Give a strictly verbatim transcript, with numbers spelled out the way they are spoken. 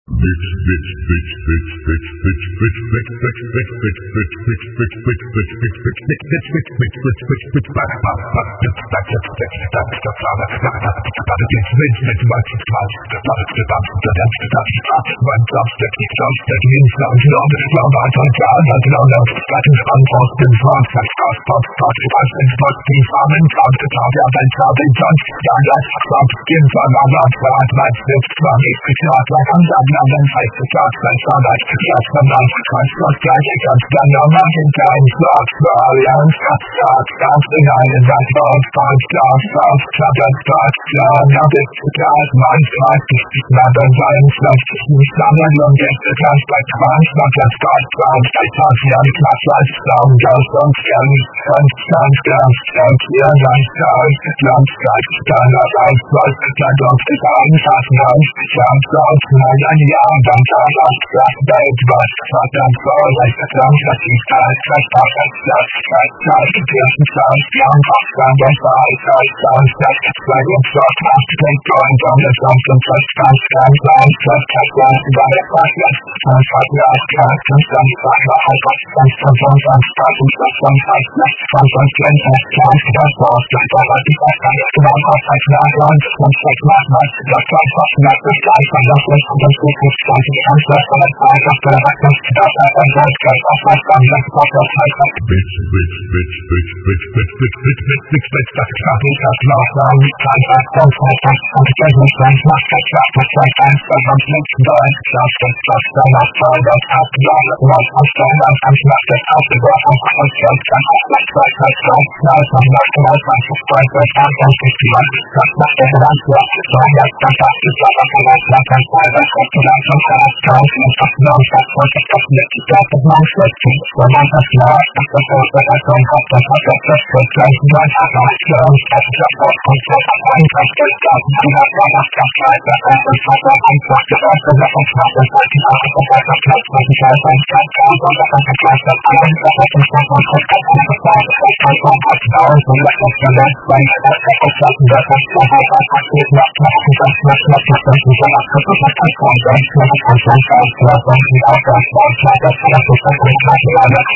Dann heißt es Gott, sein Vater, Gott vom Land, Gott, Gott, gleich, Gott, dann nochmal hinter ein Gott, Allianz, Gott, Gott, Gott, in einen Gott, Gott, Gott, Gott, Gott, Gott, Gott, Gott, Gott, Gott, mein Gott, ich werde sein, Gott, nicht sammeln und Gäste, Gott, bei Quatsch, Gott, Gott, Gott, Gott, bei Gott, ja, Gott, Gott, Gott, Gott, und Gott, Gott, Gott, Gott, Gott, hier, Gott, Gott, Gott, Gott, dann das Haus, Gott, dann Gott, Gott, Gott, Gott, Gott, nein, ein Jahr, dann Gott, Gott, Gott, Gott, was, Gott, dann Gott, ich vertraue, dass ich Gott, Gott, Gott, Gott, Gott, Gott, Kirchen, Gott, Gott, Gott, Gott, Gott, Gott, Gott, Gott, Gott, Gott, und Gott, Gott, Gott, Gott, Gott, das Gott, und Gott, Gott, Gott, Gott, Gott, Gott, Gott, Gott, Gott, Gott, Gott, Gott, Gott, Gott, Gott, und dann Gott, Gott, Gott, Gott, Gott, Gott, Gott, Gott, Gott, Gott, und Gott, Gott, Gott, Gott, Gott, Gott, Gott, Gott, Gott, Gott, Gott, Gott, Gott, die Gott, Gott, Gott, Gott, Gott, Gott, Gott, und Gott, Gott, Gott, Gott, Gott, Gott, Gott, das Gleich, und das ist, und das ist, und das ist, und das ist, und das ist, und das ist, und das ist, und das ist, und das ist, Gott, Gott, Gott, Gott, das Gott, Gott, Gott, Gott, bitch, bitch, bitch, bitch, bitch, bitch, bitch, bitch, bitch, bitch, bitch, das Gott, ich hab noch mal nicht dran, das kommt, das kommt, und ich weiß nicht, was macht das Gott, das weiß eins, das am letzten Bein, das, das, das, dann das Teil, das hat, ja, was, was, dann, dann, dann, macht das auf, das Gott, und das, das, dann, das, das, das, das, das, das, das, macht das, das, das, das, das, das, das, ist die Wand, das macht das, das, das, das, das, das, das, ist das, das, das, das, das, das, das, kommt, das, das, das, das, und das, das, das, das, das, das, letzte, das, das, man schlägt, und dann das, ja, das, das, das, das, das, und das, das, das, das, das, das, gleich, und dann hat das, ja, und das, das, das, und das, das, ein, das, das, das, und das, das, das, das, das, das, das, das, das, das, und das, das, das, das, das, und das, das, das, die Sache, das, das, das, das, das, die Sache, und das, das, und das, das, das, das, das, ein, das, das, und das, und das, das, und das, das, das, das, und das, da, und das, das, das, das, das, weil, das, das, das, das, das, und das, das, das, das, das, das, geht, das, das, und das, das, das, das, das, das, das, das, das, das, das, das, das, das, das, das, das, die auch das, das, das, das, das, das, das, das, das, das, das,